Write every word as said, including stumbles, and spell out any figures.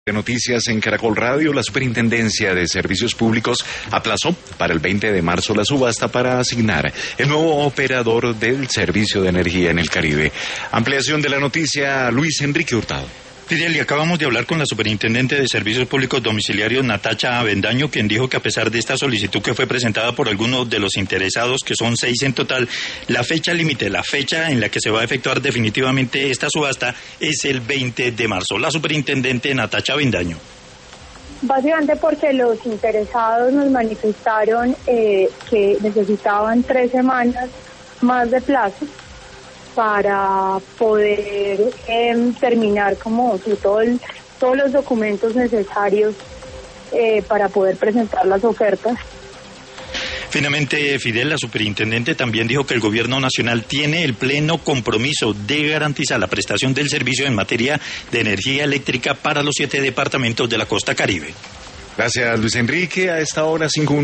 De noticias en Caracol Radio, la Superintendencia de Servicios Públicos aplazó para el veinte de marzo la subasta para asignar el nuevo operador del servicio de energía en el Caribe. Ampliación de la noticia, Luis Enrique Hurtado. Fidel, y acabamos de hablar con la Superintendente de Servicios Públicos Domiciliarios, Natacha Avendaño, quien dijo que a pesar de esta solicitud que fue presentada por algunos de los interesados, que son seis en total, la fecha límite, la fecha en la que se va a efectuar definitivamente esta subasta es el veinte de marzo. La Superintendente Natacha Avendaño. Básicamente porque los interesados nos manifestaron eh, que necesitaban tres semanas más de plazo para poder eh, terminar como todo el, todos los documentos necesarios eh, para poder presentar las ofertas. Finalmente, Fidel, la superintendente también dijo que el gobierno nacional tiene el pleno compromiso de garantizar la prestación del servicio en materia de energía eléctrica para los siete departamentos de la costa Caribe. Gracias, Luis Enrique. A esta hora, cinco